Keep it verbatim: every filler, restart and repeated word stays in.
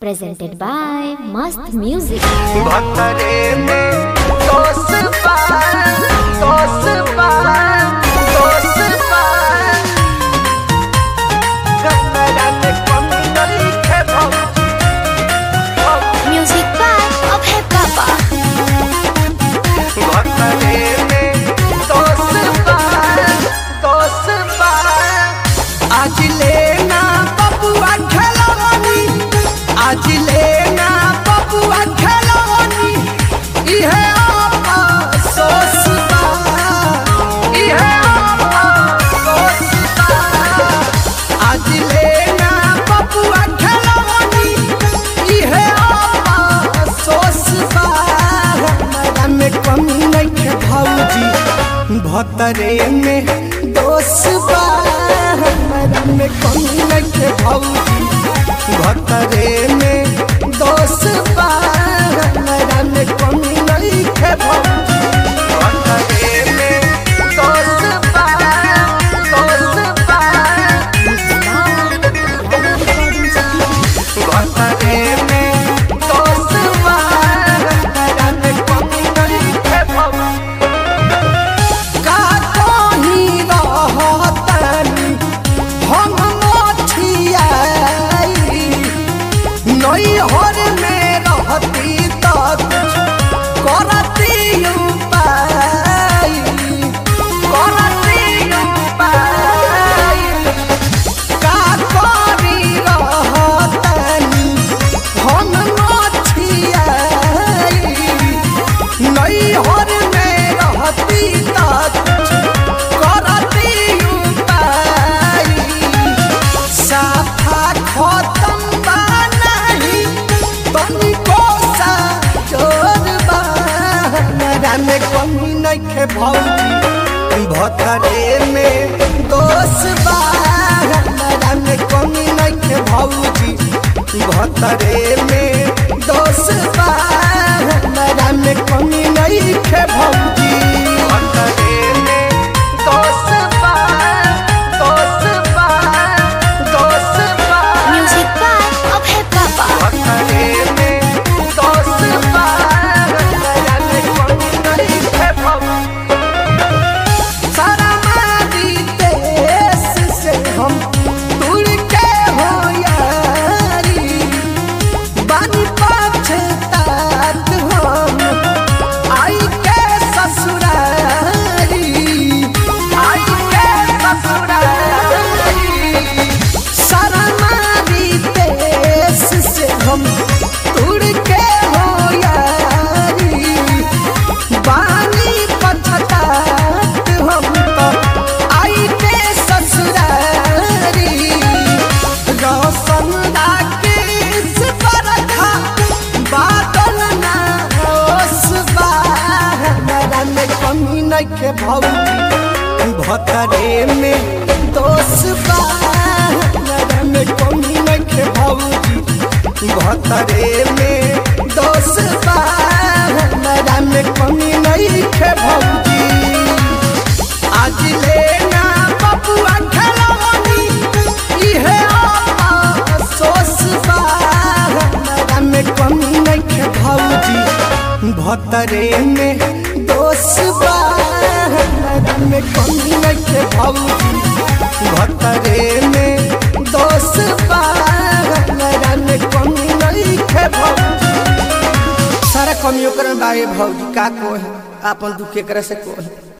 presented by Mast Music. भतरे में दोस्त पार, दोस्त पार, दोस्त पार। कमरा में कमी नहीं है भौजी, Music by Abhay Papa. भतरे में दोस्त पार, दोस्त पार। आज लेना बबुआ खिलौनी, आज लेना बबुआ खिलौनी, इहे अफसोस बा, इहे अफसोस बा। आज लेना बबुआ खिलौनी, इहे अफसोस बा। हमरा में कमी नइखे भौजी, भतरे में दोष बा। हमरा में कमी नइखे भौजी, भतरे में दोष बा। हमरा में कमी नइखे भौजी, भतरे में दोष बा, दोष बा। भतरे में दोष बा। हमरा में कमी नइखे भौजी। का कहीं रहतनी हम मोछियाई, नैहर में रहती तो कुछ करती उपाय, करती उपाय। का करी रहतनी हम मोछियाई, नैहर में रहती तो कुछ करती उपाय। साफा खत्म बा नहीं तनिको सा जोर बा। हमरा में कमी नइखे भौजी, भतरे में दोष बा। हमरा में कमी नइखे भौजी, भतरे में दोष बा। हमरा में कमी नइखे भौजी, भतरे में दोष बा, दोष बा, दोष बा। Music by Abhay Papa. भतरे में दोष बा। हमरा में कमी नइखे भौजी। सारा मारी देश से हम दूर के हो यारी, बानी पछतात हम आई के ससुरारी, आई के ससुरारी। सारा मारी देश से हम दूर के हो यारी, बानी पछतात हम तो आई के ससुरारी। रोशन राकेश बरखा बादल ना होश बा। हमरा में कमी नइखे भौजी, भतरे में दोष बा। हमरा में कमी नइखे भौजी, भतरे में दोष बा। हमरा में कमी नइखे भौजी। आज लेना बबुआ खिलौनी, इहे अफसोस बा। हमरा में कमी नइखे भौजी, भतरे में दोष बा। हमरा में कमी नइखे भौजी, भतरे में दोष बा। हमरा में कमी नइखे भौजी। सारा कमी ओकरे में बा ए भौजी, का कोहे आपन दुख एकरा से कोहे।